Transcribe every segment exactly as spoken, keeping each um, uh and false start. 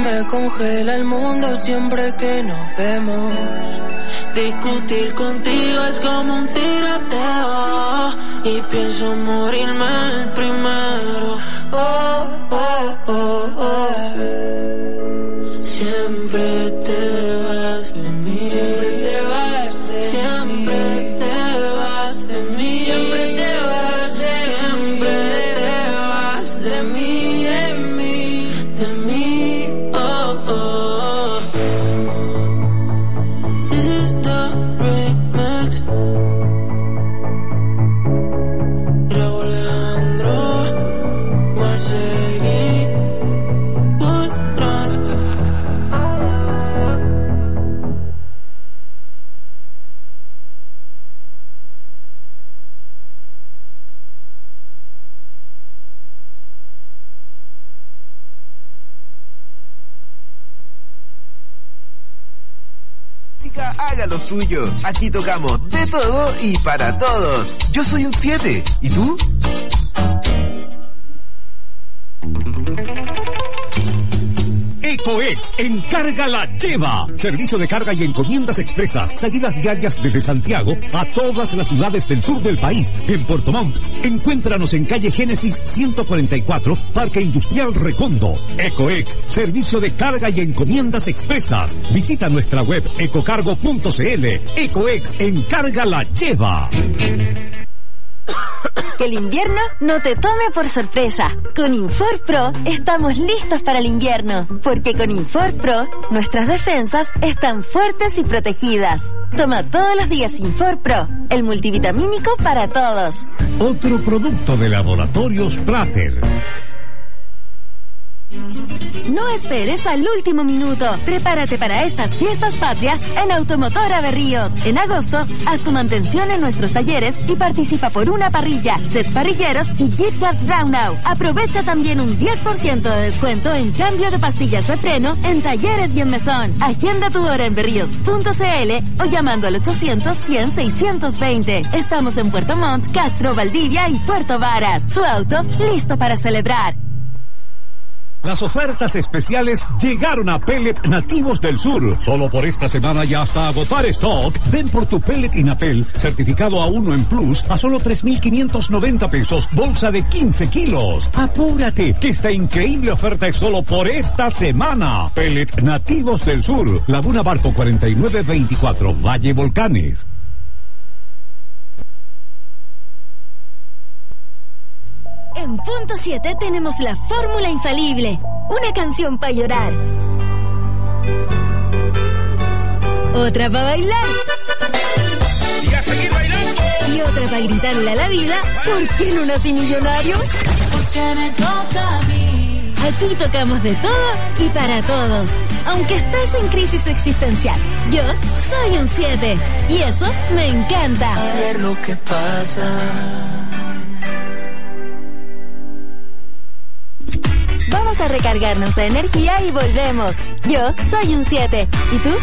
me congela el mundo siempre que nos vemos. Discutir contigo es como un tiroteo y pienso morirme el primero. Oh, oh, oh, oh. Siempre te vas de mí. Siempre te vas de mí. Siempre te vas de mí. Siempre te vas de mí. Siempre te vas de mí, de mí, de mí. Oh, oh, oh. This is the remix. Raúl Alejandro, Marcegui, Ultron. Haga lo suyo. Aquí tocamos de todo y para todos. Yo soy un siete. ¿Y tú? EcoEx, encarga la lleva. Servicio de carga y encomiendas expresas. Salidas diarias desde Santiago a todas las ciudades del sur del país. En Puerto Montt, encuéntranos en calle Génesis ciento cuarenta y cuatro, Parque Industrial Recondo. EcoEx, servicio de carga y encomiendas expresas. Visita nuestra web ecocargo punto cl. EcoEx, encarga la lleva. Que el invierno no te tome por sorpresa. Con Infor Pro estamos listos para el invierno, porque con Infor Pro nuestras defensas están fuertes y protegidas. Toma todos los días Infor Pro, el multivitamínico para todos. Otro producto de Laboratorios Prater. No esperes al último minuto. Prepárate para estas fiestas patrias en Automotora Berríos. En agosto, haz tu mantención en nuestros talleres y participa por una parrilla, set parrilleros y gift card Brownau. Aprovecha también un diez por ciento de descuento en cambio de pastillas de freno en talleres y en mesón. Agenda tu hora en berríos punto cl o llamando al ochocientos, cien, seiscientos veinte. Estamos en Puerto Montt, Castro, Valdivia y Puerto Varas. Tu auto listo para celebrar. Las ofertas especiales llegaron a Pellet Nativos del Sur. Solo por esta semana y hasta agotar stock. Ven por tu Pellet Inapel, certificado a uno en Plus, a solo tres mil quinientos noventa pesos, bolsa de quince kilos. Apúrate, que esta increíble oferta es solo por esta semana. Pellet Nativos del Sur, Laguna Barco cuarenta y nueve veinticuatro, Valle Volcanes. En Punto siete tenemos la fórmula infalible. Una canción para llorar. Otra para bailar. Y a seguir bailando. Y otra para gritarle a la vida: ¿por qué no nací millonario? Porque me toca a mí. Aquí tocamos de todo y para todos. Aunque estés en crisis existencial, yo soy un siete. Y eso me encanta. A ver lo que pasa. Vamos a recargarnos de energía y volvemos. Yo soy un siete. ¿Y tú?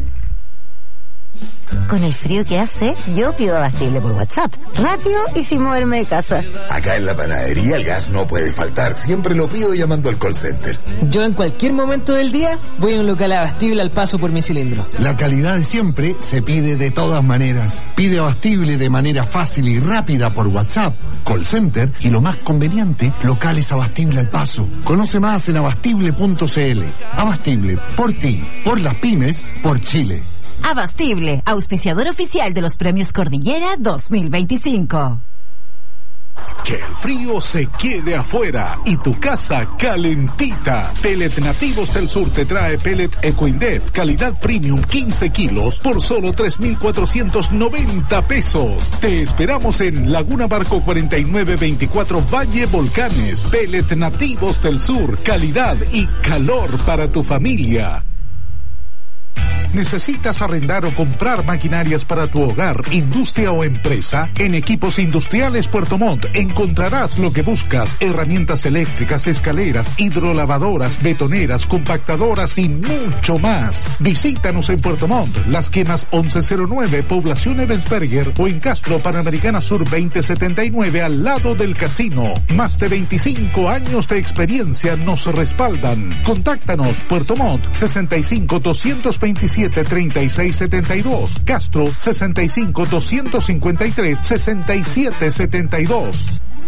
Con el frío que hace, yo pido abastible por WhatsApp. Rápido y sin moverme de casa. Acá en la panadería el gas no puede faltar. Siempre lo pido llamando al call center. Yo en cualquier momento del día voy a un local abastible al paso por mi cilindro. La calidad de siempre se pide de todas maneras. Pide abastible de manera fácil y rápida por WhatsApp, call center y lo más conveniente, locales abastible al paso. Conoce más en abastible punto cl. Abastible, por ti, por las pymes, por Chile. Abastible, auspiciador oficial de los Premios Cordillera dos mil veinticinco. Que el frío se quede afuera y tu casa calentita. Pellet Nativos del Sur te trae pellet EcoIndef, calidad premium quince kilos por solo tres mil cuatrocientos noventa pesos. Te esperamos en Laguna Barco cuarenta y nueve veinticuatro, Valle Volcanes. Pellet Nativos del Sur, calidad y calor para tu familia. ¿Necesitas arrendar o comprar maquinarias para tu hogar, industria o empresa? En Equipos Industriales Puerto Montt encontrarás lo que buscas: herramientas eléctricas, escaleras, hidrolavadoras, betoneras, compactadoras y mucho más. Visítanos en Puerto Montt, Las Quemas once cero nueve, Población Ebensberger, o en Castro, Panamericana Sur veinte setenta y nueve, al lado del casino. Más de veinticinco años de experiencia nos respaldan. Contáctanos: Puerto Montt sesenta y cinco, doscientos veintisiete, treinta y seis setenta y dos, Castro sesenta y cinco, doscientos cincuenta y tres, sesenta y siete setenta y dos.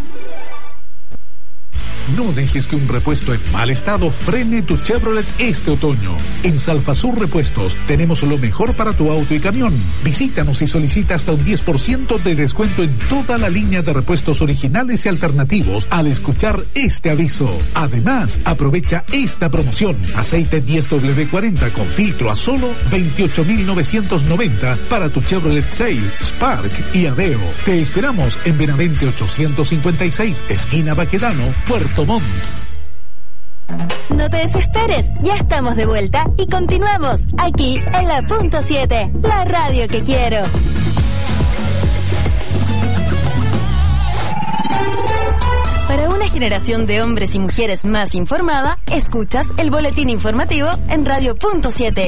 No dejes que un repuesto en mal estado frene tu Chevrolet este otoño. En Salfasur Repuestos tenemos lo mejor para tu auto y camión. Visítanos y solicita hasta un diez por ciento de descuento en toda la línea de repuestos originales y alternativos al escuchar este aviso. Además, aprovecha esta promoción: aceite diez doble cuarenta con filtro a solo veintiocho mil novecientos noventa para tu Chevrolet Sail, Spark y Aveo. Te esperamos en Benavente ochocientos cincuenta y seis, esquina Baquedano, Puerto Montt. No te desesperes, ya estamos de vuelta y continuamos aquí en la punto siete, la radio que quiero. Para una generación de hombres y mujeres más informada, escuchas el boletín informativo en Radio Punto siete.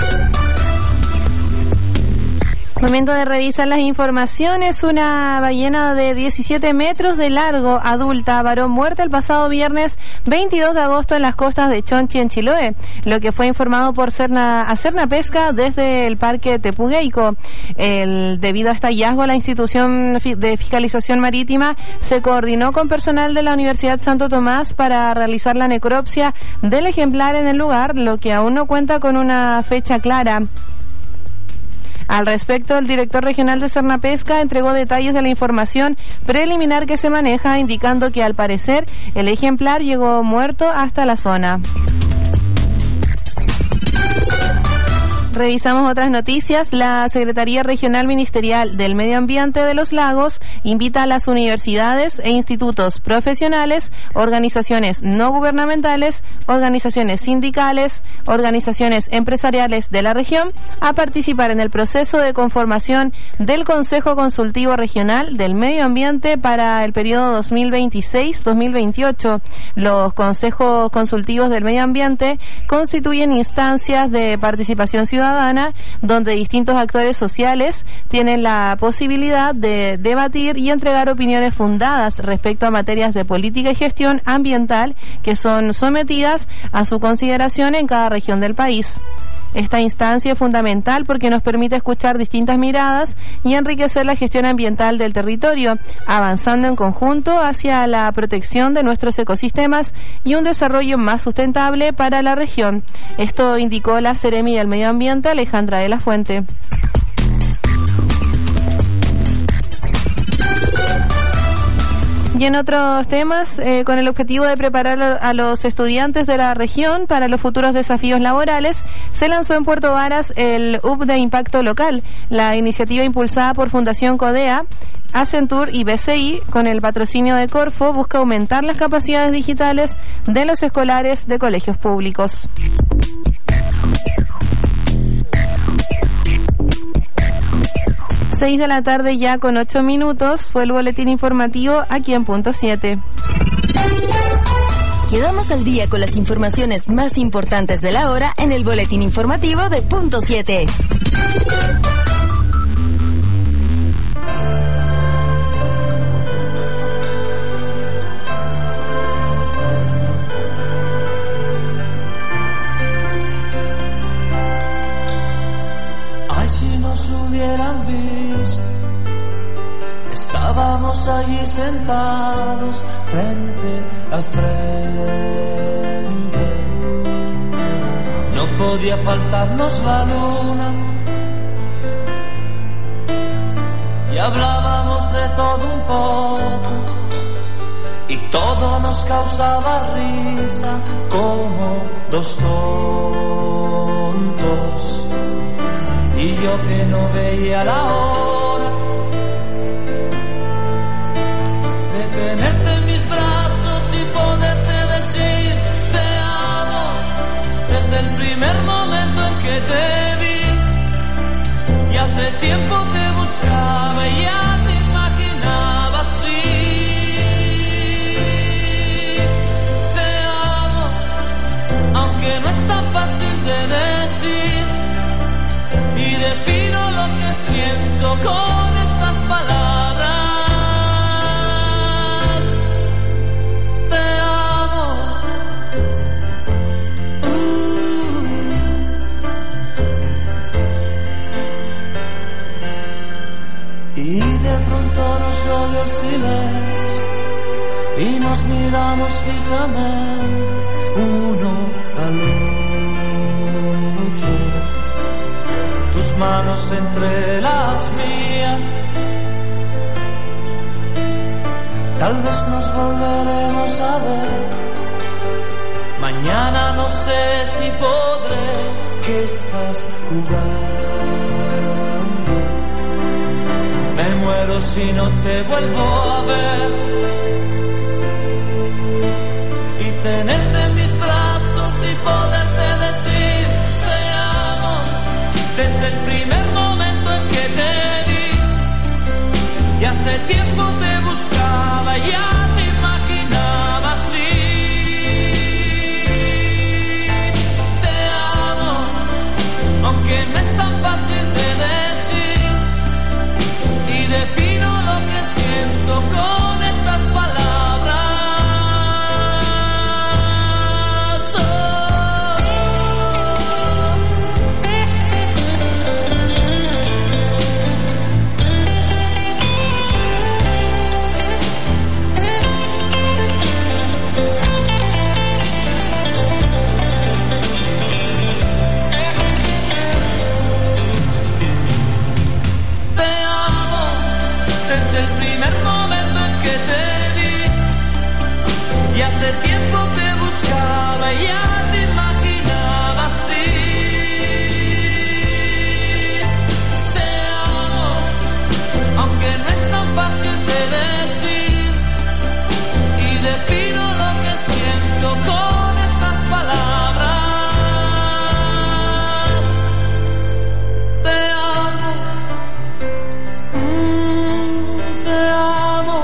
Momento de revisar las informaciones. Una ballena de diecisiete metros de largo, adulta, varón, muerta el pasado viernes veintidós de agosto en las costas de Chonchi, en Chiloé, lo que fue informado por Cerna, a Cerna Pesca desde el Parque Tepugueico. El, debido a este hallazgo, la institución de fiscalización marítima se coordinó con personal de la Universidad Santo Tomás para realizar la necropsia del ejemplar en el lugar, lo que aún no cuenta con una fecha clara. Al respecto, el director regional de Cernapesca entregó detalles de la información preliminar que se maneja, indicando que al parecer el ejemplar llegó muerto hasta la zona. Revisamos otras noticias. La Secretaría Regional Ministerial del Medio Ambiente de los Lagos invita a las universidades e institutos profesionales, organizaciones no gubernamentales, organizaciones sindicales, organizaciones empresariales de la región a participar en el proceso de conformación del Consejo Consultivo Regional del Medio Ambiente para el periodo dos mil veintiséis a dos mil veintiocho. Los consejos consultivos del medio ambiente constituyen instancias de participación ciudadana donde distintos actores sociales tienen la posibilidad de debatir y entregar opiniones fundadas respecto a materias de política y gestión ambiental que son sometidas a su consideración en cada región del país. Esta instancia es fundamental porque nos permite escuchar distintas miradas y enriquecer la gestión ambiental del territorio, avanzando en conjunto hacia la protección de nuestros ecosistemas y un desarrollo más sustentable para la región. Esto indicó la Seremi del Medio Ambiente, Alejandra de la Fuente. Y en otros temas, eh, con el objetivo de preparar a los estudiantes de la región para los futuros desafíos laborales, se lanzó en Puerto Varas el U P de Impacto Local, la iniciativa impulsada por Fundación Codea, Accenture y B C I, con el patrocinio de Corfo, busca aumentar las capacidades digitales de los escolares de colegios públicos. Seis de la tarde ya con ocho minutos, fue el boletín informativo aquí en Punto siete. Quedamos al día con las informaciones más importantes de la hora en el boletín informativo de Punto siete. Ay, si nos hubieran visto, estábamos allí sentados frente a frente. No podía faltarnos la luna y hablábamos de todo un poco y todo nos causaba risa como dos tontos. Y yo que no veía la hora de tenerte en mis brazos y poderte decir te amo desde el primer momento en que te vi. tiempo te buscaba y ya te imaginaba así. Te amo, aunque no es tan fácil de decir, y defino lo que siento con estas palabras. Te amo. Uh. Y de pronto nos rodeó el silencio y nos miramos fijamente uno al otro, tus manos entre las mías. Tal vez nos volveremos a ver, mañana no sé si podré. ¿Qué estás jugando? Me muero si no te vuelvo a ver, y tenerte en mis brazos y poderte decir te amo. Desde el primer momento en que te vi, y hace tiempo te buscaba, ya te imaginaba así. Te amo, aunque no es tan fácil de decir, y defino lo que siento con estas palabras. Hace tiempo te buscaba y ya te imaginaba así. Te amo, aunque no es tan fácil de decir, y defino lo que siento con estas palabras. Te amo, mm, te amo.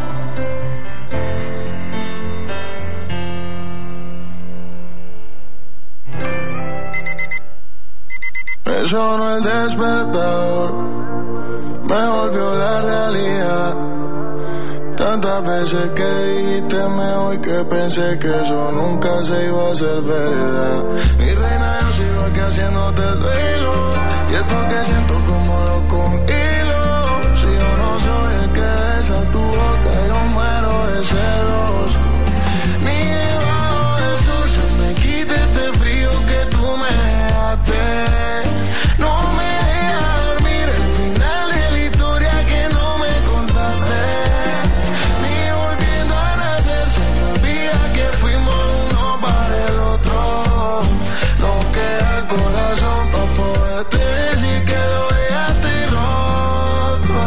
Me sonó el despertador, me volvió la realidad. Tantas veces que dijiste me voy que pensé que eso nunca se iba a hacer verdad. Mi reina, yo sigo aquí haciéndote el duelo, y esto que siento como loco con hilo. Si yo no soy el que besa tu boca, yo muero de celos. Ni debajo del sol se me quita este frío que tú me dejaste. No me deja dormir el final de la historia que no me contaste. Ni volviendo a nacer se me olvida que fuimos uno para el otro. No queda corazón para poderte decir que lo dejaste roto.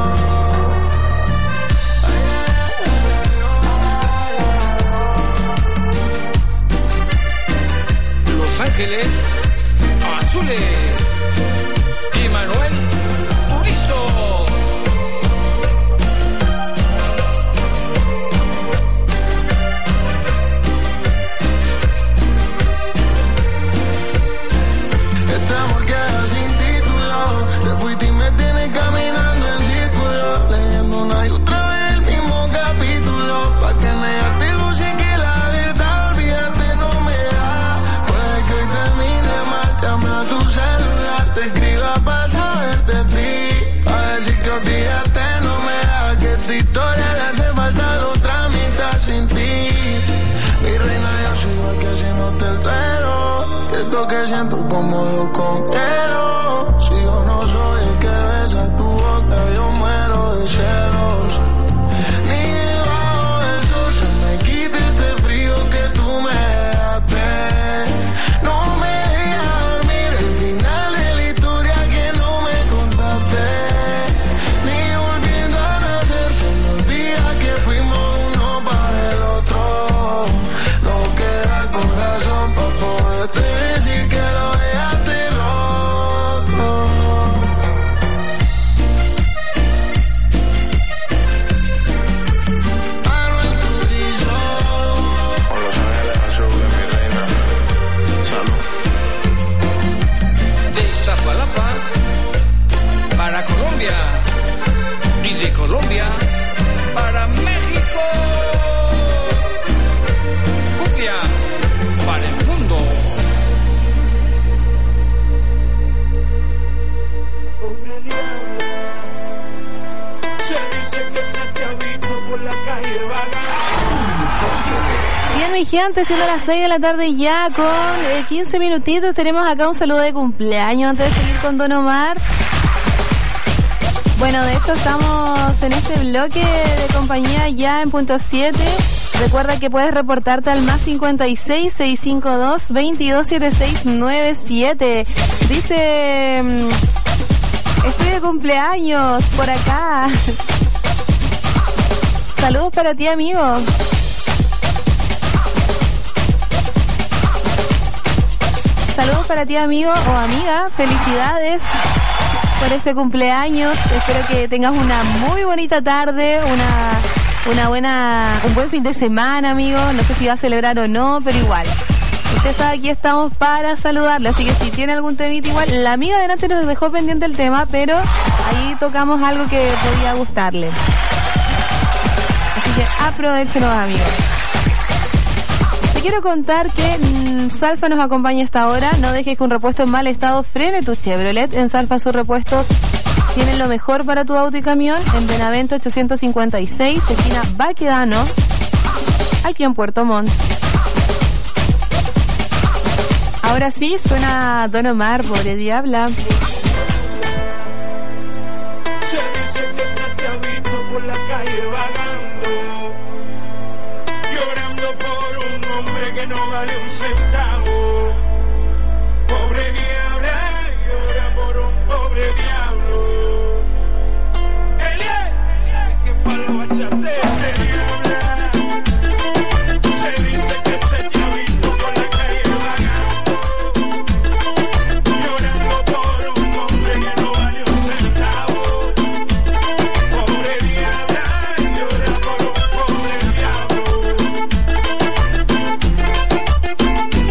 Los Ángeles Azules. Manuel Turizo. Este amor queda sin título, te fuiste y me tienes caminando en círculo, leyendo una y otra vez el mismo capítulo, pa' que negarte luz y que la verdad olvidarte no me da. Puede que hoy termine mal, llame a tu celular, te escriba pa' saberte ti, pa' decir que olvidarte no me da, que esta historia le hace falta la otra mitad sin ti. Mi reina, yo sigo aquí haciéndote el duelo, que esto que siento como lo congelo. Si yo no soy el que besa tu boca, yo muero de celos. Ni debajo del sol se me quita este frío que tú me dejaste. No me deja dormir el final de la historia que no me contaste. Ni volviendo a nacer se me olvida que fuimos uno para el otro. No queda corazón para poderte decir que lo dejaste roto. mi gente, siendo las seis de la tarde ya con eh, quince minutitos. Tenemos acá un saludo de cumpleaños antes de seguir con Don Omar. Bueno, de hecho estamos en este bloque de compañía ya en punto siete. Recuerda que puedes reportarte al más cincuenta y seis, seiscientos cincuenta y dos, veintidós setenta y seis noventa y siete. Dice, estoy de cumpleaños por acá. Saludos para ti, amigo. Saludos para ti, amigo o amiga. Felicidades por este cumpleaños. Espero que tengas una muy bonita tarde, una una buena un buen fin de semana, amigo. No sé si va a celebrar o no, pero igual. Usted sabe, aquí estamos para saludarle. Así que si tiene algún temita, igual. La amiga delante nos dejó pendiente el tema, pero ahí tocamos algo que podía gustarle. Así que aprovechenlo, amigos. Te quiero contar que mmm, Salfa nos acompaña hasta ahora. No dejes que un repuesto en mal estado frene tu Chevrolet. En Salfa sus repuestos tienen lo mejor para tu auto y camión. En Benavente ochocientos cincuenta y seis, esquina Baquedano, aquí en Puerto Montt. Ahora sí, suena Don Omar, pobre diabla. Se dice que se te ha visto por la calle vagando, llorando por un hombre que no vale un centavo. Pobre diabla, llora por un pobre diablo. Elie, Elie, que palo bachate este diabla. Se dice que se te ha visto por la calle vagando, llorando por un hombre que no vale un centavo. Pobre diabla, llora por un pobre diablo.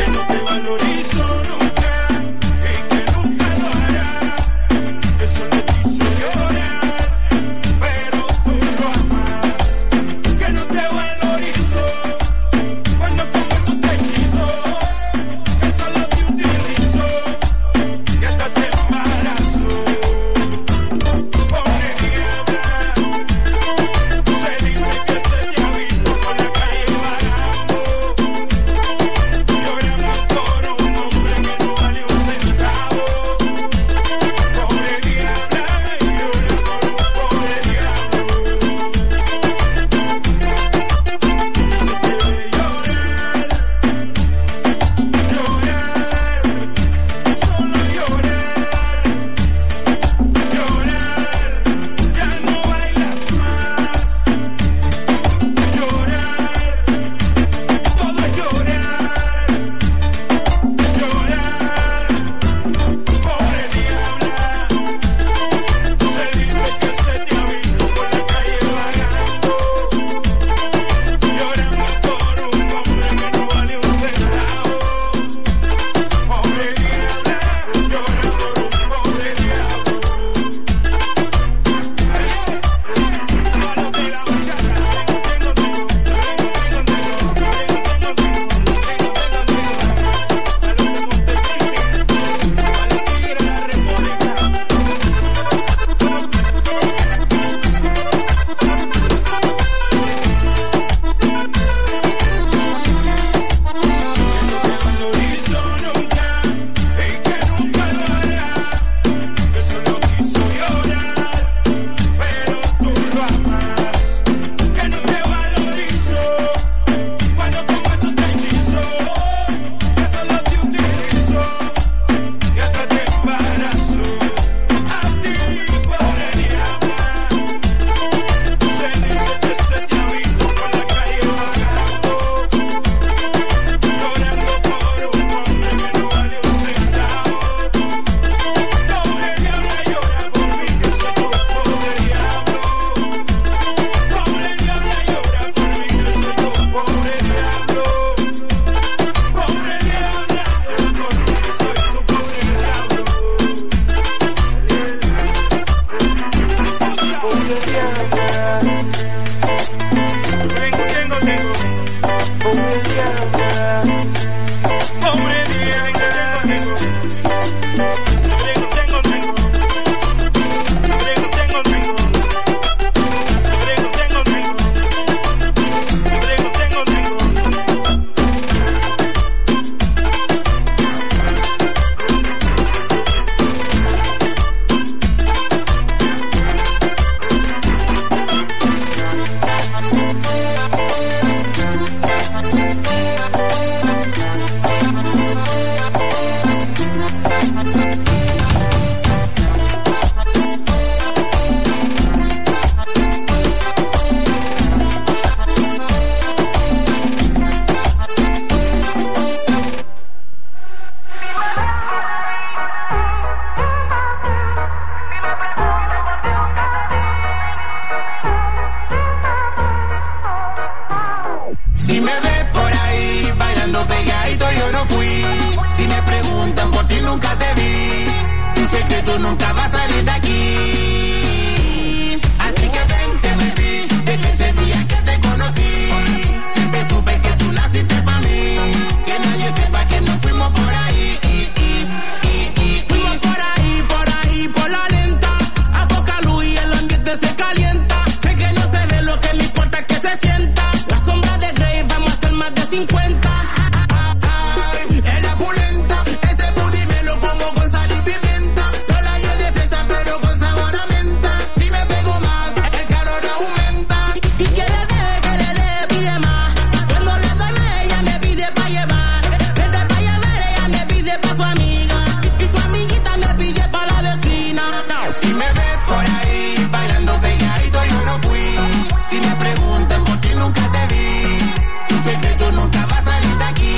preguntan por ti nunca te vi. Tu secreto nunca va a salir de aquí. Así que vente, baby, desde ese día que te conocí. Siempre supe que tú naciste pa' mí. Que nadie sepa que nos fuimos por ahí. Y, y, y, y, fuimos por ahí, por ahí, por la lenta. A poca luz y el ambiente se calienta. Sé que no se ve, lo que me importa es que se sienta. La sombra de Grey, vamos a hacer más de cincuenta. Ay, en la pulenta, ese booty me lo como con sal y pimienta. No la llevo de fiesta, pero con sabor a menta. Si me pego más, el calor aumenta. Y que le dé, que le dé, pide más. Cuando le doy, ella me pide pa' llevar. Desde pa' llevar, ella me pide pa' su amiga. Y su amiguita me pide pa' la vecina. Si me ves por ahí, bailando pegadito, yo no fui. Si me preguntan por ti, nunca te vi. Tu secreto nunca va a salir de aquí.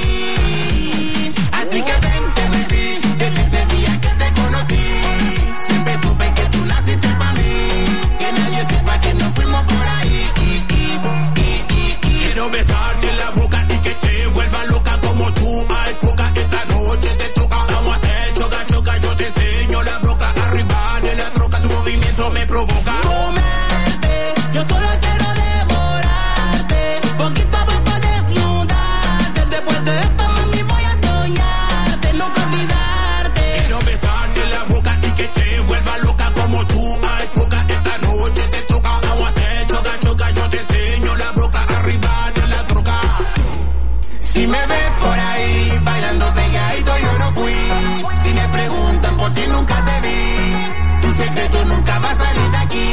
Así que vente, baby, desde ese día que te conocí. Siempre supe que tú naciste pa' mí. Que nadie sepa que nos fuimos por ahí. Y, y, y, y, y. Quiero besarte en la boca y que te vuelva loca como tú. Ay, poca, esta noche te toca. Vamos a hacer choca, choca, yo te enseño la broca. Arriba de la troca, tu movimiento me provoca. Comerte, yo solo quiero devorarte. Poquito a poco desnudarte. Después de esto, mami, voy a soñarte, nunca olvidarte. Quiero besarte en la boca y que te vuelva loca como tú. Ay, poca, esta noche te toca. Vamos a hacer choca, choca, yo te enseño la broca. Arriba de la troca. Si me ves por ahí, bailando pegadito, yo no fui. Si me preguntan por ti, nunca te vi. Tu secreto nunca va a salir de aquí.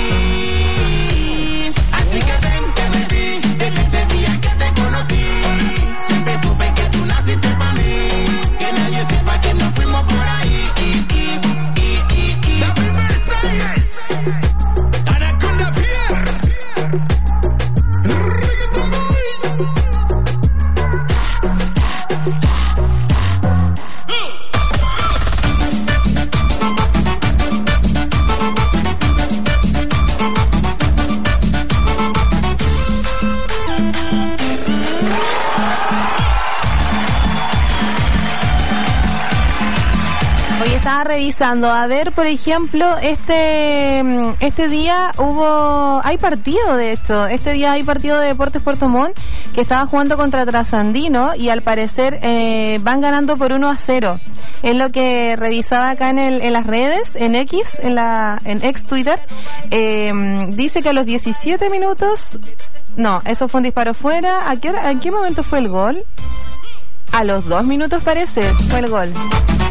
Así que vente, baby, desde ese día que te conocí. Siempre supe que tú naciste pa' mí. Que nadie sepa que nos fuimos por ahí. Y, y, y, y, y. Double Mercedes, Anaconda Pierre, Reggaeton Boys. Hoy estaba revisando, a ver, por ejemplo, este este día hubo, hay partido de hecho, este día hay partido de Deportes Puerto Montt que estaba jugando contra Trasandino y al parecer eh, van ganando por uno a cero. Es lo que revisaba acá en, el, en las redes, en X, en la en ex Twitter. Eh, dice que a los diecisiete minutos, no, eso fue un disparo fuera. ¿A qué hora, en qué momento fue el gol? A los dos minutos parece, fue el gol.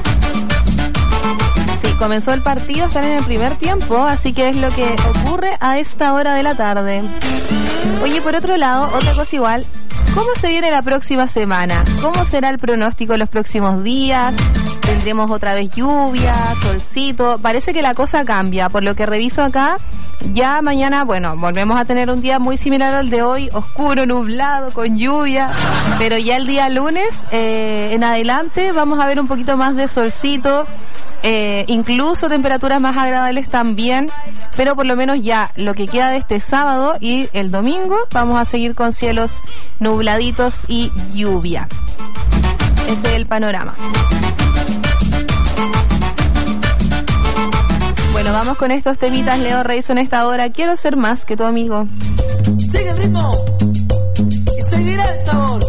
Sí, comenzó el partido, están en el primer tiempo, así que es lo que ocurre a esta hora de la tarde. Oye, por otro lado, otra cosa igual, ¿cómo se viene la próxima semana? ¿Cómo será el pronóstico los próximos días? ¿Tendremos otra vez lluvia, solcito? Parece que la cosa cambia, por lo que reviso acá, ya mañana, bueno, volvemos a tener un día muy similar al de hoy, oscuro, nublado, con lluvia, pero ya el día lunes, eh, en adelante, vamos a ver un poquito más de solcito, eh, incluso temperaturas más agradables también, pero por lo menos ya lo que queda de este sábado y el domingo vamos a seguir con cielos nubladitos y lluvia. Ese es el panorama. Bueno, vamos con estos temitas. Leo Reyes en esta hora. Quiero ser más que tu amigo. Sigue el ritmo y seguirá el sabor.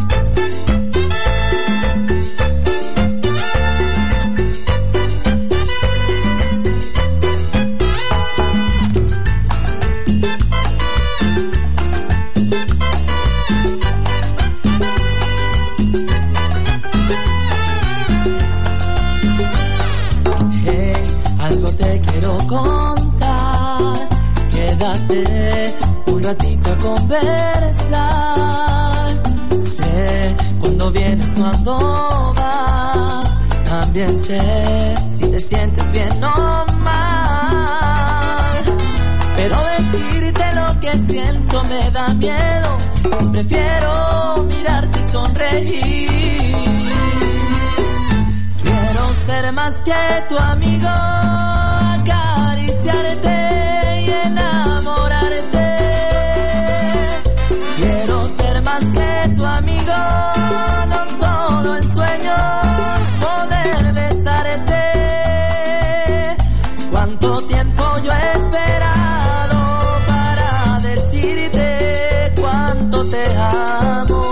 Contar, quédate un ratito a conversar. Sé cuando vienes, cuando vas. También sé si te sientes bien o mal. Pero decirte lo que siento me da miedo. Prefiero mirarte y sonreír. Quiero ser más que tu amigo, acariciarte y enamorarte. Quiero ser más que tu amigo, no solo en sueños, cuánto te amo,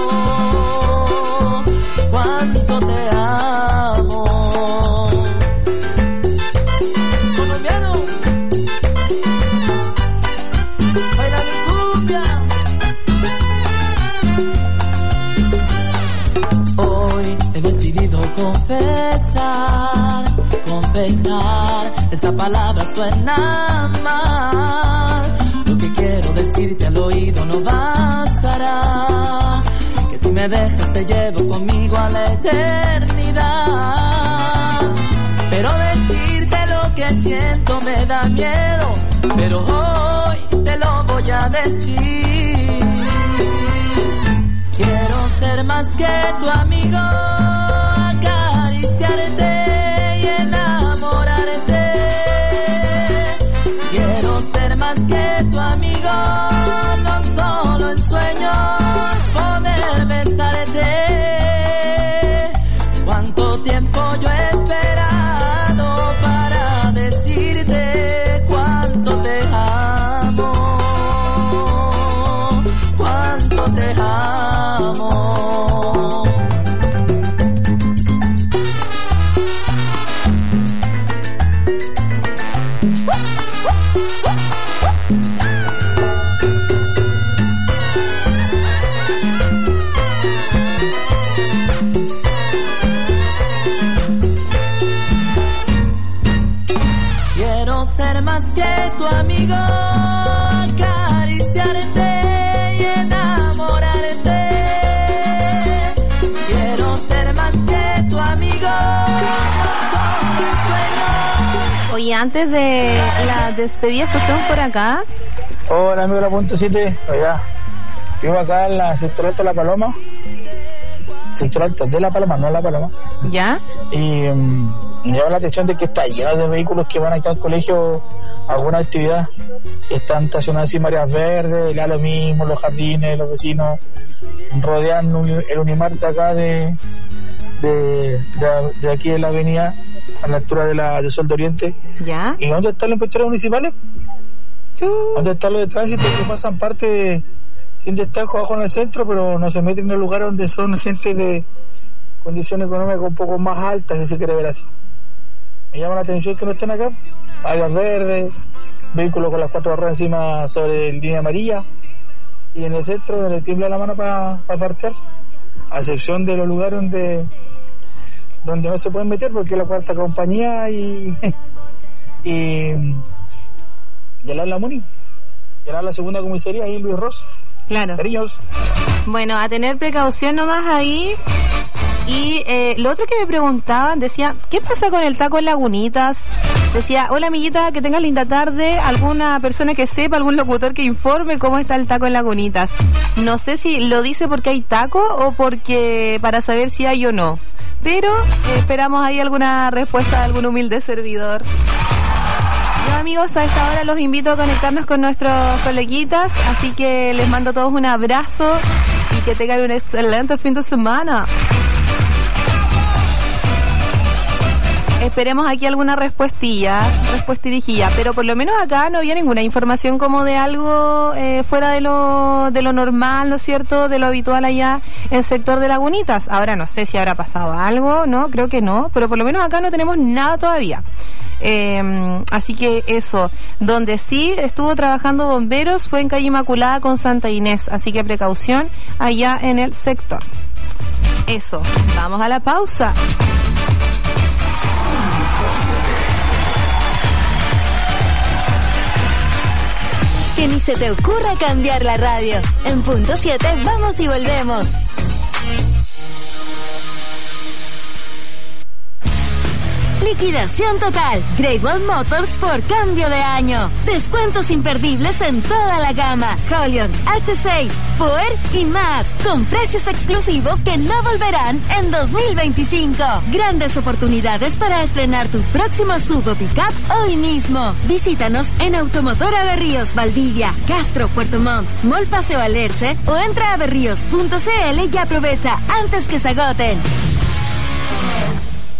cuánto te amo. Colombiano, baila mi cumbia. Hoy he decidido confesar, confesar, esa palabra suena mal. Lo que quiero decirte al oído no bastará, que si me dejas te llevo conmigo a la eternidad. Pero decirte lo que siento me da miedo, pero hoy te lo voy a decir. Quiero ser más que tu amigo, acariciarte y enamorarte. Quiero ser más que tu amigo, no solo en sueños poder besarte. Cuánto tiempo yo he esperado para decirte cuánto te amo, cuánto te amo. Quiero ser más que tu amigo, acariciarte y enamorarte. Quiero ser más que tu amigo, son mis sueños. Oye, antes de la despedida, ¿estamos por acá? Hola, amigo de la punto siete. Oiga, vivo acá en la sector alto de La Paloma. Sector alto de La Paloma, no La Paloma. ¿Ya? Y um, me llama la atención de que está lleno de vehículos que van acá al colegio a alguna actividad. Están estacionados así en áreas verdes, le da lo mismo, los jardines, los vecinos, rodean el Unimar de acá de, de, de, de aquí de la avenida, a la altura de la de Sol de Oriente. ¿Ya? ¿Y dónde están los inspectores municipales? Uh. ¿Dónde están los de tránsito que pasan parte de, sin destajo abajo en el centro, pero no se meten en el lugar donde son gente de condiciones económicas un poco más altas, si se quiere ver así? Me llama la atención que no estén acá. Áreas verdes, vehículos con las cuatro barras encima sobre línea amarilla, y en el centro donde le tiembla la mano para pa partear, a excepción de los lugares donde donde no se pueden meter porque es la cuarta compañía y y y al la Muni, y al la segunda comisaría ahí Luis Ross. Claro. Cariños. Bueno, a tener precaución nomás ahí. Y eh, lo otro que me preguntaban, decía, ¿qué pasa con el taco en Lagunitas? Decía, hola amiguita, que tengas linda tarde, alguna persona que sepa, algún locutor que informe cómo está el taco en Lagunitas. No sé si lo dice porque hay taco o porque para saber si hay o no, pero eh, esperamos ahí alguna respuesta de algún humilde servidor. Yo, amigos, a esta hora los invito a conectarnos con nuestros coleguitas, así que les mando a todos un abrazo y que tengan un excelente fin de semana. Esperemos aquí alguna respuestilla, respuestirijilla, pero por lo menos acá no había ninguna información como de algo eh, fuera de lo de lo normal, ¿no es cierto?, de lo habitual allá en el sector de Lagunitas. Ahora no sé si habrá pasado algo, no, creo que no, pero por lo menos acá no tenemos nada todavía. Eh, así que eso, donde sí estuvo trabajando bomberos fue en calle Inmaculada con Santa Inés, así que precaución allá en el sector. Eso, vamos a la pausa. Que ni se te ocurra cambiar la radio. En punto siete vamos y volvemos. Liquidación total. Great Wall Motors por cambio de año. Descuentos imperdibles en toda la gama. Holion, H seis, Power y más. Con precios exclusivos que no volverán en dos mil veinticinco. Grandes oportunidades para estrenar tu próximo sub o pickup hoy mismo. Visítanos en Automotora Berríos, Valdivia, Castro, Puerto Montt, Mall Paseo Alerce o entra a berríos punto c l y aprovecha antes que se agoten.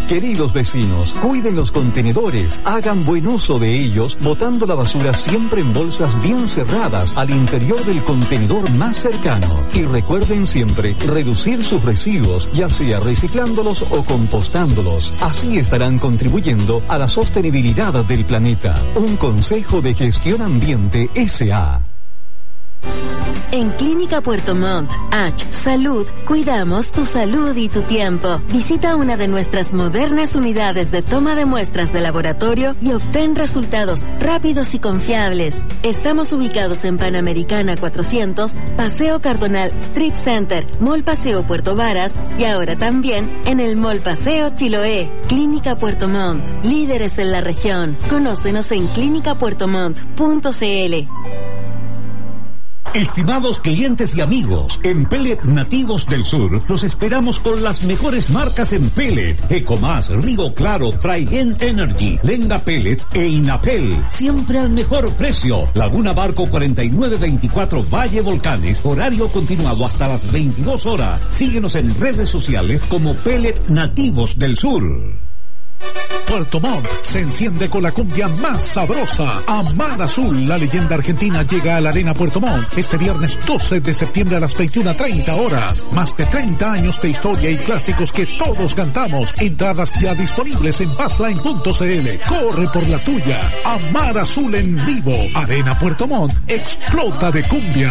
Queridos vecinos, cuiden los contenedores, hagan buen uso de ellos, botando la basura siempre en bolsas bien cerradas al interior del contenedor más cercano. Y recuerden siempre reducir sus residuos, ya sea reciclándolos o compostándolos. Así estarán contribuyendo a la sostenibilidad del planeta. Un consejo de Gestión Ambiente S A En Clínica Puerto Montt, H Salud, cuidamos tu salud y tu tiempo. Visita una de nuestras modernas unidades de toma de muestras de laboratorio y obtén resultados rápidos y confiables. Estamos ubicados en Panamericana cuatrocientos, Paseo Cardonal Strip Center, Mall Paseo Puerto Varas y ahora también en el Mall Paseo Chiloé. Clínica Puerto Montt, líderes en la región. Conócenos en clínica puerto montt punto c l. Estimados clientes y amigos, en Pellet Nativos del Sur los esperamos con las mejores marcas en pellet: Ecomás, Río Claro, Traigen Energy, Lenga Pellet e Inapel. Siempre al mejor precio. Laguna Barco cuarenta y nueve veinticuatro Valle Volcanes, horario continuado hasta las veintidós horas. Síguenos en redes sociales como Pellet Nativos del Sur. Puerto Montt se enciende con la cumbia más sabrosa. Amar Azul, la leyenda argentina, llega a la Arena Puerto Montt este viernes doce de septiembre a las veintiuna treinta horas. Más de treinta años de historia y clásicos que todos cantamos. Entradas ya disponibles en passline punto c l. Corre por la tuya. Amar Azul en vivo. Arena Puerto Montt explota de cumbia.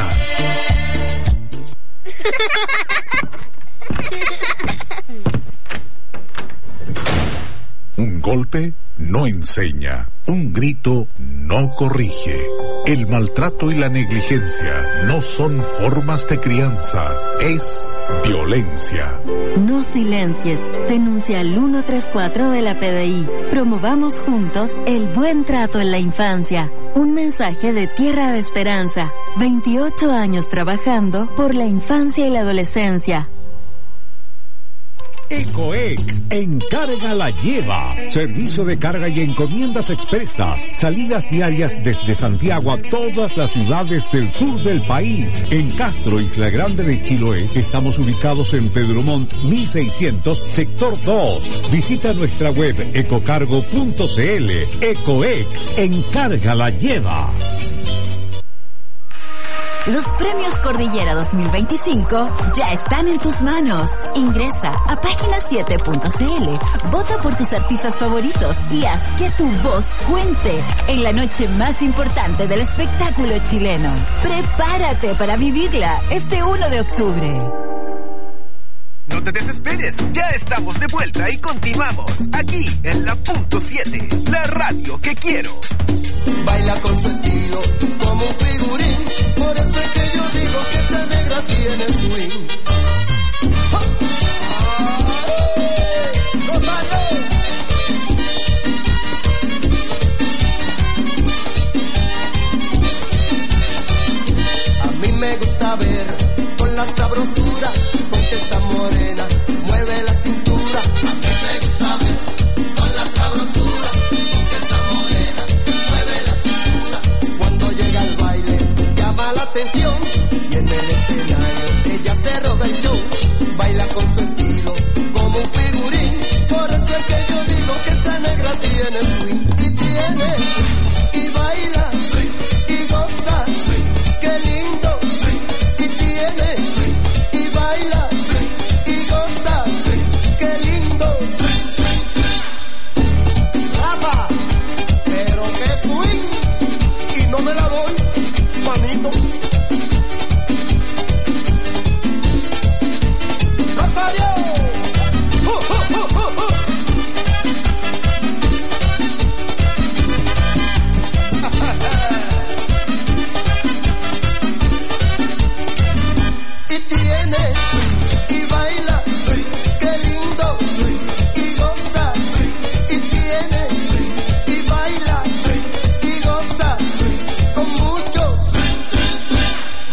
Un golpe no enseña, un grito no corrige. El maltrato y la negligencia no son formas de crianza, es violencia. No silencies, denuncia al ciento treinta y cuatro de la P D I. Promovamos juntos el buen trato en la infancia. Un mensaje de Tierra de Esperanza. veintiocho años trabajando por la infancia y la adolescencia. Ecoex, encarga la lleva. Servicio de carga y encomiendas expresas. Salidas diarias desde Santiago a todas las ciudades del sur del país. En Castro, Isla Grande de Chiloé, estamos ubicados en Pedro Montt mil seiscientos, sector dos. Visita nuestra web ecocargo punto c l. Ecoex, encarga la lleva. Los premios Cordillera dos mil veinticinco ya están en tus manos. Ingresa a página siete punto c l, vota por tus artistas favoritos y haz que tu voz cuente en la noche más importante del espectáculo chileno. Prepárate para vivirla este uno de octubre. No te desesperes, ya estamos de vuelta y continuamos aquí en la punto siete, la radio que quiero. Baila con su estilo, como un figurín, por eso es que yo digo que esta negra tiene swing. A mí me gusta ver con la sabrosura con que esa morena mueve la cintura. A mí me gusta ver con la sabrosura con que esa morena mueve la cintura. Cuando llega al baile llama la atención y en el escenario ella se roba el show. Baila con su estilo como un figurín, por eso es que yo digo que esa negra tiene swing y tiene y baila y goza, qué lindo, y tiene y baila y goza, qué lindo. Rafa, pero qué swing, y no me la doy, manito. Rosario, uh, uh, uh, uh, uh. Y tiene y baila, qué lindo, y goza, y tiene y baila y goza con mucho.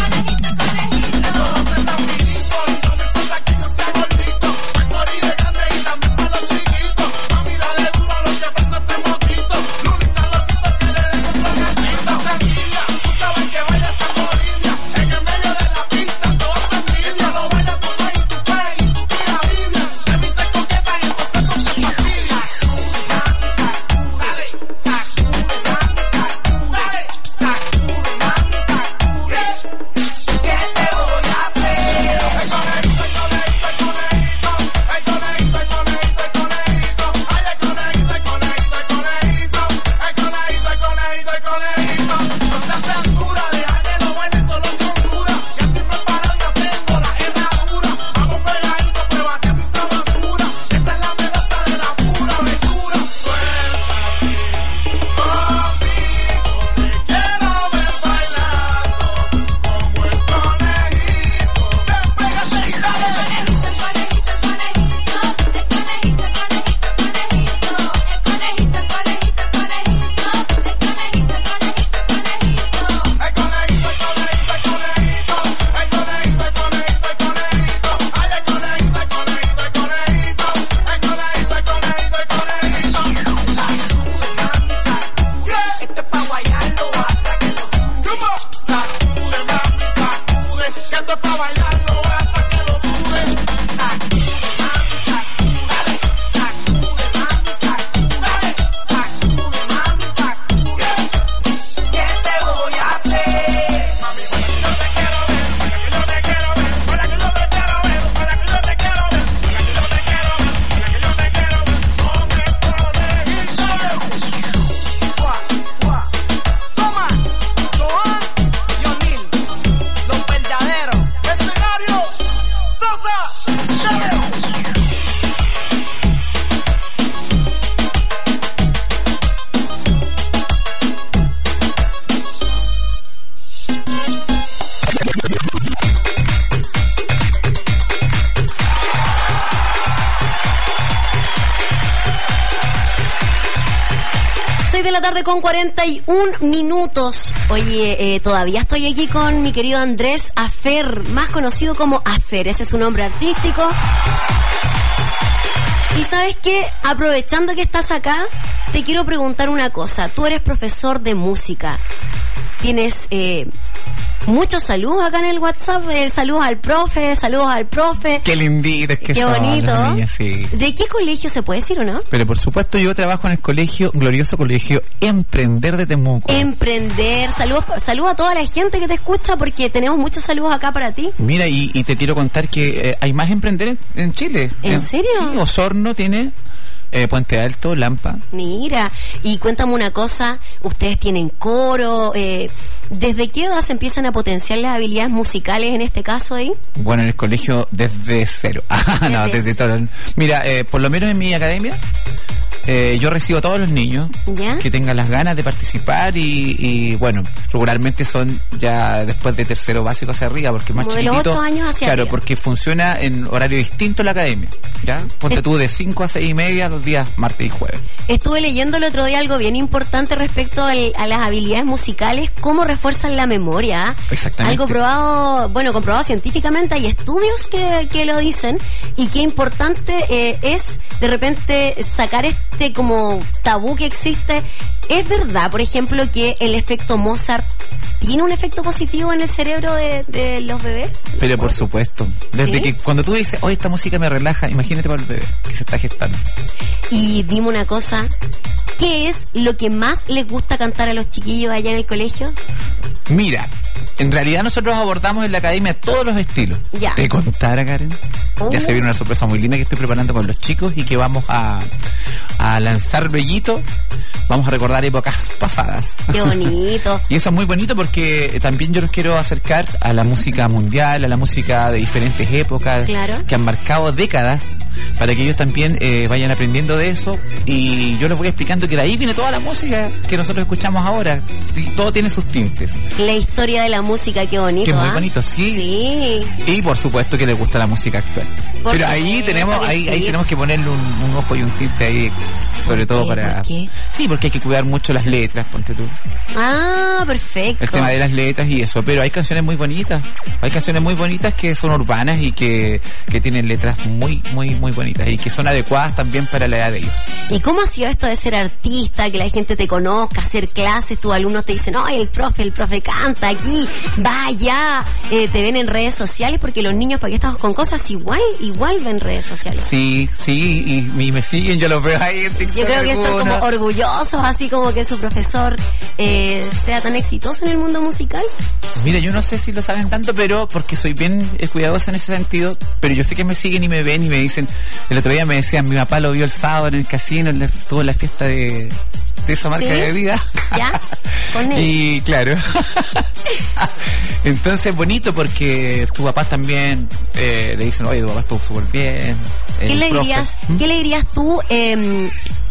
De la tarde con cuarenta y un minutos. Oye, eh, todavía estoy aquí con mi querido Andrés Afer, más conocido como Afer, ese es su nombre artístico. Y ¿sabes qué? Aprovechando que estás acá, te quiero preguntar una cosa. Tú eres profesor de música. Tienes eh, muchos saludos acá en el WhatsApp. Eh, saludos al profe, saludos al profe. Qué linditos que Qué son bonito. las niñas, sí. ¿De qué colegio se puede decir o no? Pero por supuesto yo trabajo en el colegio, glorioso colegio Emprender de Temuco. Emprender. Saludos, saludos a toda la gente que te escucha porque tenemos muchos saludos acá para ti. Mira, y, y te quiero contar que eh, hay más Emprender en, en Chile. ¿En serio? Sí, Osorno tiene... Eh, Puente Alto, Lampa. Mira, y cuéntame una cosa, ustedes tienen coro, eh, ¿desde qué edad se empiezan a potenciar las habilidades musicales en este caso ahí? Bueno, en el colegio desde cero. Ah, no, desde todo. Mira, eh, por lo menos en mi academia, eh, yo recibo a todos los niños ¿Ya? que tengan las ganas de participar y, y bueno, regularmente son ya después de tercero básico hacia arriba, porque más Como de chiquitito. los ocho años hacia Claro, arriba. porque funciona en horario distinto la academia, ¿ya? Ponte Es- tú de cinco a seis y media los días martes y jueves. Estuve leyendo el otro día algo bien importante respecto al- a las habilidades musicales, cómo refuerzan la memoria. ¿ah? Exactamente. Algo probado, bueno, comprobado científicamente, hay estudios que, que lo dicen, y qué importante eh, es de repente sacar este como tabú que existe ¿Es verdad, por ejemplo, que el efecto Mozart tiene un efecto positivo en el cerebro de, de los bebés? Pero por supuesto. Desde ¿Sí? que cuando tú dices, oye, esta música me relaja, imagínate para el bebé que se está gestando. Y dime una cosa, ¿qué es lo que más les gusta cantar a los chiquillos allá en el colegio? Mira, en realidad nosotros abordamos en la academia todos los estilos. Ya. Te contara, Karen. Oh. Ya se viene una sorpresa muy linda que estoy preparando con los chicos y que vamos a, a lanzar bellito. Vamos a recordar épocas pasadas. Qué bonito. Y eso es muy bonito porque también yo los quiero acercar a la música mundial, a la música de diferentes épocas, claro, que han marcado décadas, para que ellos también eh, vayan aprendiendo de eso. Y yo les voy explicando que de ahí viene toda la música que nosotros escuchamos ahora. Y todo tiene sus tintes. La historia de la música, qué bonito. Que es muy ¿eh? bonito, sí. Sí. Y por supuesto que les gusta la música actual. Por Pero ahí supuesto tenemos, que ahí, sí. ahí tenemos que ponerle un, un ojo y un tinte ahí, sobre todo qué? para... ¿Por qué? Sí, porque hay que cuidar mucho las letras, ponte tú. Ah, perfecto. El tema de las letras y eso, pero hay canciones muy bonitas. Hay canciones muy bonitas que son urbanas y que, que tienen letras muy, muy, muy bonitas y que son adecuadas también para la edad de ellos. ¿Y cómo ha sido esto de ser artista, que la gente te conozca, hacer clases, tus alumnos te dicen, ay, el profe, el profe canta aquí, vaya, eh, te ven en redes sociales? Porque los niños, para que estamos con cosas, igual, igual ven redes sociales. Sí, sí, y, y me siguen, yo los veo ahí en TikTok. Yo creo que son como algunos. orgullosos, así como que su profesor eh, sea tan exitoso en el mundo musical. Mira, yo no sé si lo saben tanto, pero porque soy bien eh, cuidadoso en ese sentido, pero yo sé que me siguen y me ven y me dicen, el otro día me decían, mi papá lo vio el sábado en el casino, en la- estuvo en la fiesta de, de esa marca ¿Sí? de bebida. ¿Ya? Con él. Y claro. Entonces bonito porque tu papá también eh, le dicen, oye, tu papá estuvo súper bien. ¿Qué el le, profe". dirías, ¿Mm? ¿Qué le dirías tú eh,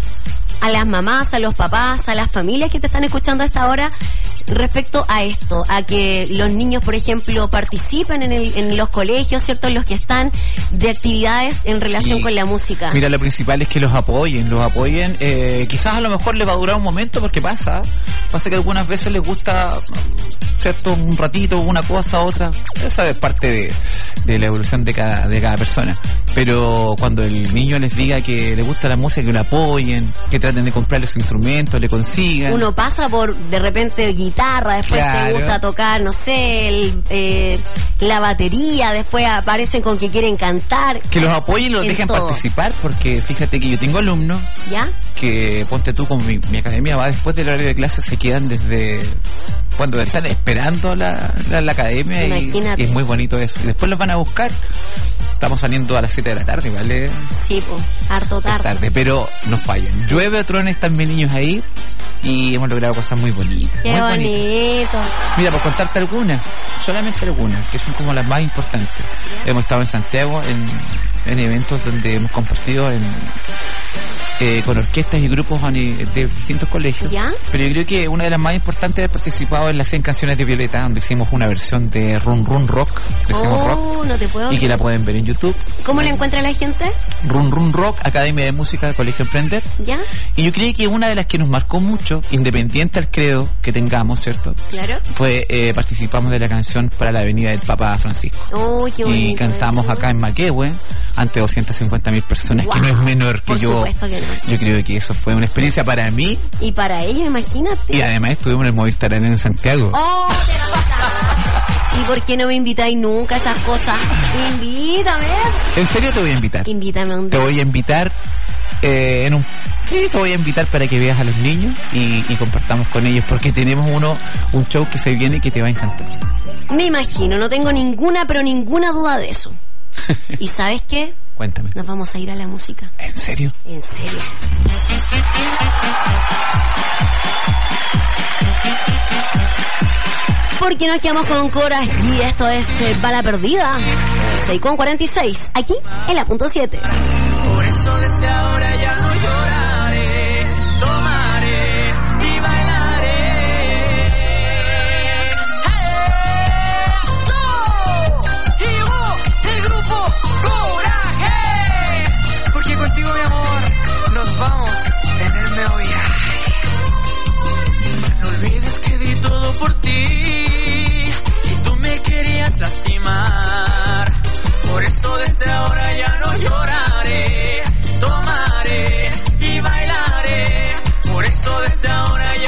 a las mamás, a los papás, a las familias que te están escuchando a esta hora respecto a esto? A que los niños, por ejemplo, participen en, el, en los colegios, ¿cierto? En los que están, de actividades en relación Sí. con la música. Mira, lo principal es que los apoyen, los apoyen. Eh, quizás a lo mejor les va a durar un momento porque pasa, pasa que algunas veces les gusta, cierto, un ratito, una cosa, otra. Esa es parte de, de la evolución de cada, de cada persona. Pero cuando el niño les diga que le gusta la música, que lo apoyen, que traten de comprarle los instrumentos, le consigan. Uno pasa por, de repente, guitarra, después Claro. te gusta tocar, no sé, el, eh, la batería, después aparecen con que quieren cantar. Que los apoyen y los En dejen todo. participar, porque fíjate que yo tengo alumnos ¿Ya? que, ponte tú, como mi, mi academia va después del horario de clase, se quedan desde cuando están esperando la, la, la academia y, Imagínate. y es muy bonito eso. Y después los van a buscar. Estamos saliendo a las siete de la tarde, ¿vale? Sí, pues, harto tarde. Tarde, pero no fallan. Llueve o truena, están mis niños ahí y hemos logrado cosas muy bonitas. Qué muy bonitas. bonito. Mira, por contarte algunas, solamente algunas, que son como las más importantes. Hemos estado en Santiago en, en eventos donde hemos compartido en, eh, con orquestas y grupos a ni- de distintos colegios. ¿Ya? Pero yo creo que una de las más importantes de haber participado en las cien canciones de Violeta, donde hicimos una versión de Run Run Rock, le hicimos rock, Oh, no te puedo y que creer. la pueden ver en YouTube. ¿Cómo la encuentra la gente? Run Run Rock, Academia de Música del Colegio Emprender. ¿Ya? Y yo creo que una de las que nos marcó mucho, independiente al credo que tengamos, ¿cierto? Claro. Fue, eh, participamos de la canción para la Avenida del Papa Francisco. Oh, qué bonito. Y cantamos eso. acá en Maquehue ante doscientas cincuenta mil personas, que no es Wow. menor que Por yo. supuesto que no. Yo creo que eso fue una experiencia para mí Y para ellos, imagínate. y además estuvimos en el Movistar Arena en Santiago. ¡Oh, te pasa! ¿Y por qué no me invitáis nunca a esas cosas? Invítame. En serio te voy a invitar. Invítame un Te día. voy a invitar eh, en un... Sí, te voy a invitar para que veas a los niños y, y compartamos con ellos porque tenemos uno un show que se viene y que te va a encantar. Me imagino, no tengo ninguna, pero ninguna duda de eso. ¿Y sabes qué? Cuéntame. Nos vamos a ir a la música. ¿En serio? En serio. Porque nos quedamos con Coras y esto es eh, Bala Perdida. seis con cuarenta y seis, aquí en la punto siete. Por eso desde ahora ya no lloraré, tomaré y bailaré. ¡Eso! Y llegó el grupo Coraje. Porque contigo, mi amor, nos vamos a tenerme hoy. No olvides que di todo por ti y tú me querías lastimar. Por eso desde ahora ya no lloraré, tomaré y bailaré. Por eso desde ahora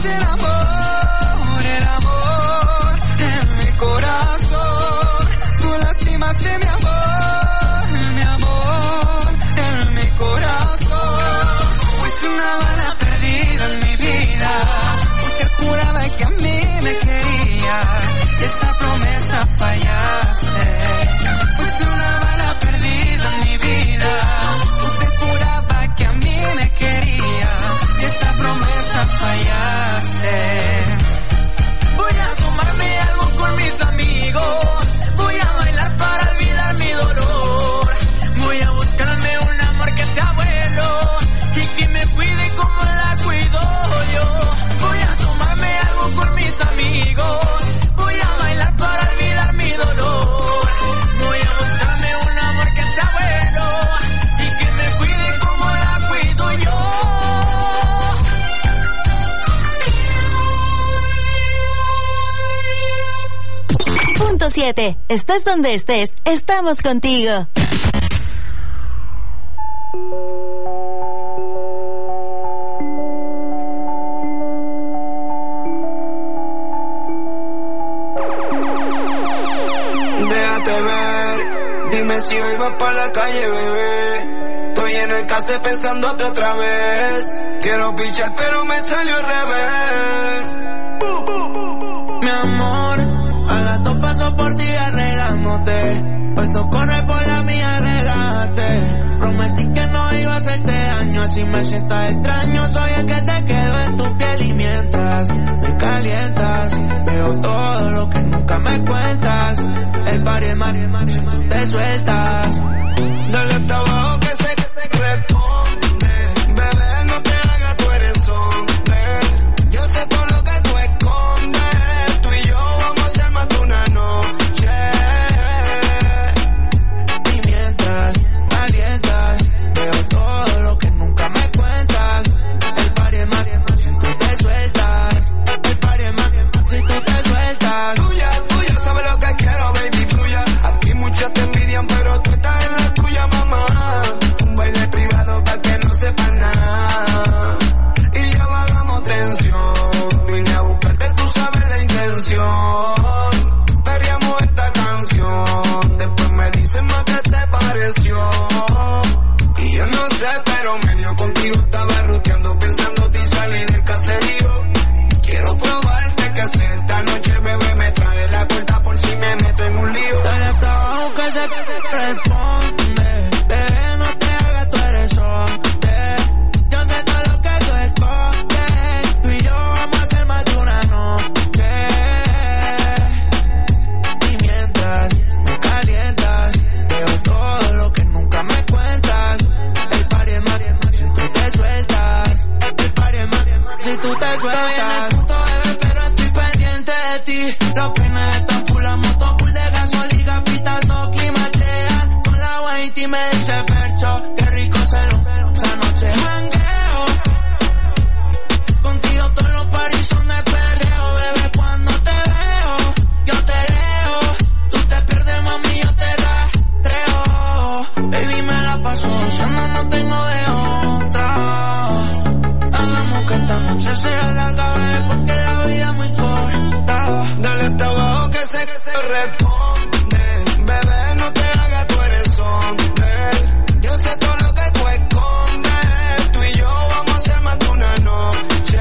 más el amor, el amor en mi corazón. Tú lastimaste mi amor, mi amor en mi corazón. Fuiste una bala perdida en mi vida. Usted juraba que a mí me quería y esa promesa fallaste. Fuiste una bala perdida en mi vida. Usted juraba que a mí me quería y esa promesa fallaste. Voy a tomarme algo con mis amigos. Voy a bailar para olvidar mi dolor. Voy a buscarme un amor que sea bueno y que me cuide como la cuido yo. Voy a tomarme algo con mis amigos. Voy a bailar para olvidar mi dolor. Voy a buscarme un amor que sea bueno y que me cuide como la cuido yo. Punto siete. Estés donde estés, estamos contigo. Déjate ver, dime si hoy vas pa' la calle, bebé. Estoy en el case pensándote otra vez. Quiero pichar pero me salió al revés. Mi amor, a las dos paso por ti arreglándote. Hoy tú corres por la mía, relájate. Prometí que no iba a hacerte daño, así me sientas extraño. Soy el que se quedó en tu piel y mientras me calientas, veo todo lo que nunca me cuentas. El party es más si tú te sueltas. Dale hasta abajo que se responde. Bebé, no te hagas, tú eres hombre. Yo sé todo lo que tú escondes. Tú y yo vamos a hacer más de una noche. Y mientras calientas, veo todo lo que nunca me cuentas. El party es más si tú te sueltas. El party es más si tú te sueltas. Tuya, tuya, sabes lo que quiero, baby, fluya. Aquí muchas te envidian, pero tú estás en la tuya, mamá. Un baile privado pa' que no sepan nada. Y ya bajamos tensión. Vine a buscarte, tú sabes la intención. Veríamos esta canción. Después me dicen más qué te pareció. Y yo no sé, pero medio contigo estaba ruteando, pensándote y salí del caserío. Quiero probarte que hace esta noche, bebé, me trae la cuenta por si me meto en un lío. Dale hasta abajo que se responde. Bebé, no te hagas, tú eres hombre. Yo sé todo lo que tú escondes. Tú y yo vamos a hacer más de una noche. Y mientras me calientas, veo todo lo que nunca me cuentas. El party es más si tú te sueltas. El party es más si tú te sueltas. Punto, bebé, pero estoy pendiente de ti. Los peines están full, la moto full de gasolina, pitas no climatean. Con la white y me dice percho, qué rico se lo esa noche jangueo. Contigo todos los paris son de perreo, bebé, cuando te veo, yo te leo. Tú te pierdes, mami, yo te rastreo. Baby, me la paso gozando, no tengo de otra. Hagamos que esta noche sea larga, bebé, porque la vida es muy corta. Dale hasta abajo que se responde. Bebé, no te hagas, tú eres hombre. Yo sé todo lo que tú escondes. Tú y yo vamos a hacer más de una noche.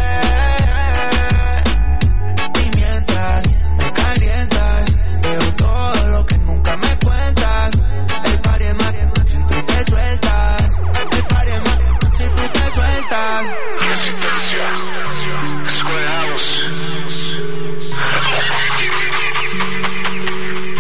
Y mientras me calientas, veo todo lo que nunca me cuentas. El party es más si tú te sueltas. El party es más si tú te sueltas. Resistencia. Square House.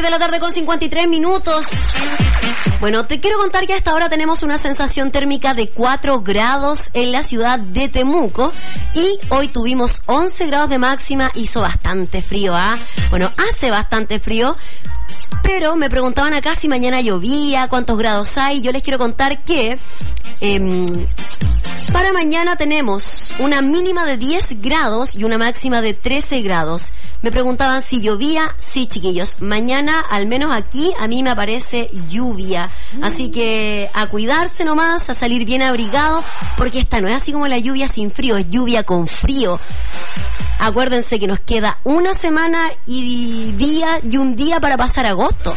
de la tarde con cincuenta y tres minutos. Bueno, te quiero contar que hasta ahora tenemos una sensación térmica de cuatro grados en la ciudad de Temuco y hoy tuvimos once grados de máxima, hizo bastante frío, ¿ah? Bueno, hace bastante frío, pero me preguntaban acá si mañana llovía, cuántos grados hay. Yo les quiero contar que eh, para mañana tenemos una mínima de diez grados y una máxima de trece grados. Me preguntaban si llovía. Sí, chiquillos, mañana al menos aquí a mí me aparece lluvia, así que a cuidarse nomás, a salir bien abrigado, porque esta no es así como la lluvia sin frío, es lluvia con frío. Acuérdense que nos queda una semana y día y un día para pasar agosto.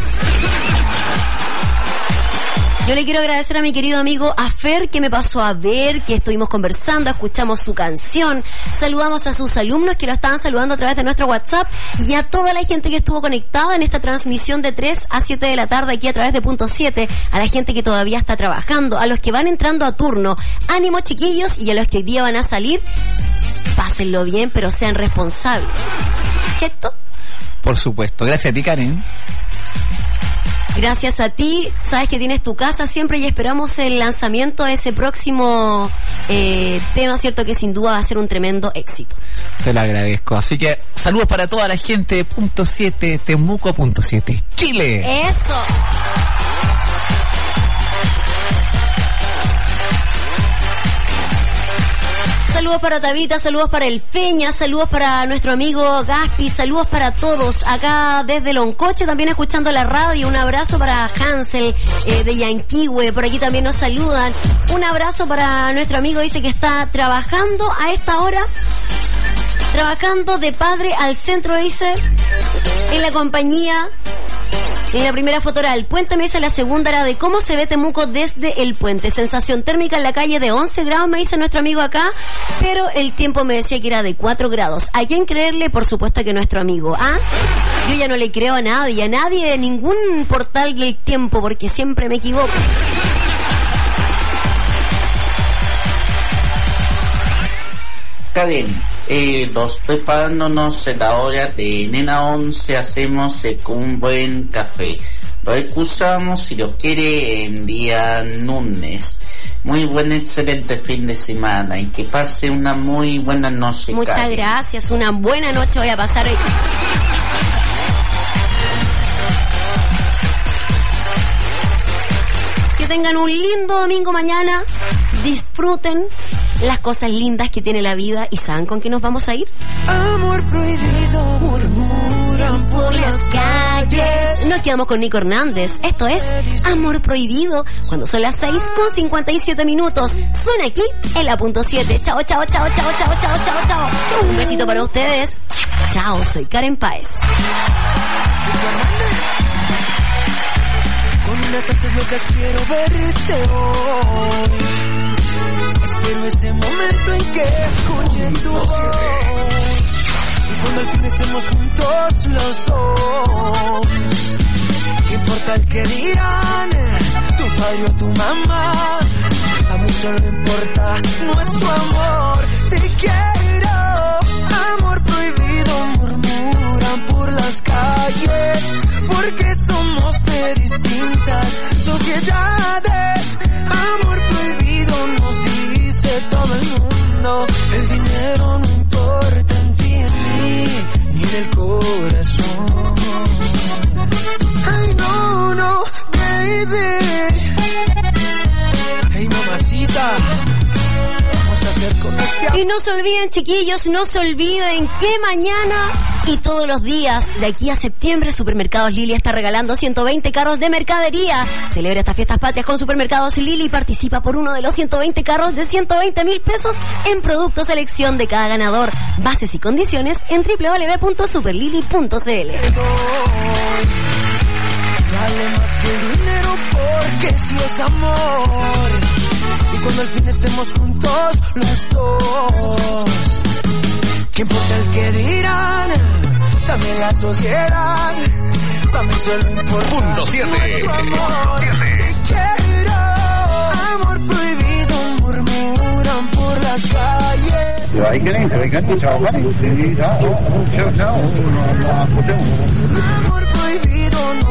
Yo le quiero agradecer a mi querido amigo Afer, que me pasó a ver, que estuvimos conversando, escuchamos su canción, saludamos a sus alumnos que lo estaban saludando a través de nuestro WhatsApp y a toda la gente que estuvo conectada en esta transmisión de tres a siete de la tarde aquí a través de Punto siete, a la gente que todavía está trabajando, a los que van entrando a turno, ánimo chiquillos, y a los que hoy día van a salir, pásenlo bien, pero sean responsables. ¿Cierto? Por supuesto. Gracias a ti, Karen. Gracias a ti, sabes que tienes tu casa siempre y esperamos el lanzamiento de ese próximo eh, tema, cierto, que sin duda va a ser un tremendo éxito. Te lo agradezco. Así que saludos para toda la gente de Punto siete, Temuco Punto siete, Chile. Eso. Saludos para Tabita, saludos para el Feña, saludos para nuestro amigo Gaspi, saludos para todos acá desde Loncoche, también escuchando la radio. Un abrazo para Hansel eh, de Yanquihue, por aquí también nos saludan. Un abrazo para nuestro amigo, dice que está trabajando a esta hora, trabajando de padre al centro, dice, en la compañía. En la primera foto era el puente, me dice, la segunda era de cómo se ve Temuco desde el puente. Sensación térmica en la calle de once grados, me dice nuestro amigo acá, pero el tiempo me decía que era de cuatro grados. ¿A quién creerle? Por supuesto que nuestro amigo. ¿Ah? Yo ya no le creo a nadie, a nadie de ningún portal del tiempo, porque siempre me equivoco. Karen, eh, los preparándonos en la hora de Nena once, hacemos eh, con un buen café. Lo excusamos si lo quiere en día lunes. Muy buen, excelente fin de semana y que pase una muy buena noche. Muchas Karen. gracias, una buena noche voy a pasar hoy. Que tengan un lindo domingo mañana, disfruten las cosas lindas que tiene la vida y ¿saben con qué nos vamos a ir? Amor prohibido, murmuran por las calles. Nos quedamos con Nico Hernández. Esto es Amor Prohibido, cuando son las seis con cincuenta y siete minutos. Suena aquí en la Punto siete. Chao, chao, chao, chao, chao, chao, chao, chao. Un besito para ustedes. Chao, soy Karen Páez. Con unas ansias locas quiero verte hoy. Espero ese momento en que escuche tu voz. Y cuando al fin estemos juntos los dos, ¿qué importa el que dirán? Tu padre o tu mamá. A mí solo importa nuestro amor. Te quiero, amor prohibido, murmuran por las calles, porque somos de distintas sociedades. Amor prohibido nos dice todo el mundo. El dinero no importa en ti, en mí, ni en el corazón. Ay, no, no, baby. Hey, mamacita. Y no se olviden, chiquillos, no se olviden que mañana y todos los días de aquí a septiembre Supermercados Lili está regalando ciento veinte carros de mercadería. Celebra estas fiestas patrias con Supermercados Lili y participa por uno de los ciento veinte carros de ciento veinte mil pesos en productos selección de cada ganador. Bases y condiciones en doble u doble u doble u punto superlili punto c l. Vale más que el dinero porque si es amor. Y cuando al fin estemos juntos los dos, ¿qué importa el que dirán? También la sociedad. También solo importa Punto siete. nuestro amor. Te quiero, amor prohibido, murmuran por las calles. Ahí querés, ahí querés, chao, vale. Chao, chao, chao. Amor prohibido, no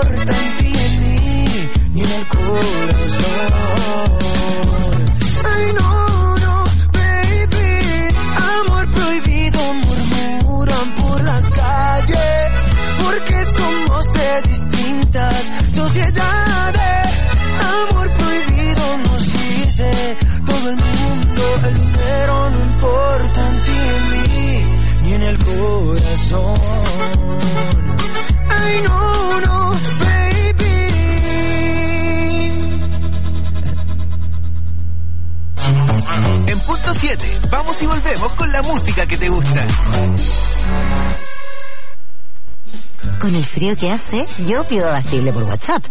importa en ti, en mí, ni en el corazón. Ay, no, no, baby. Amor prohibido murmuran por las calles, porque somos de distintas sociedades. Amor prohibido nos dice todo el mundo, el dinero no importa en ti, en mí, ni en el corazón. Ay, no, no, baby. En punto siete, vamos y volvemos con la música que te gusta. Con el frío que hace, yo pido abastible por WhatsApp.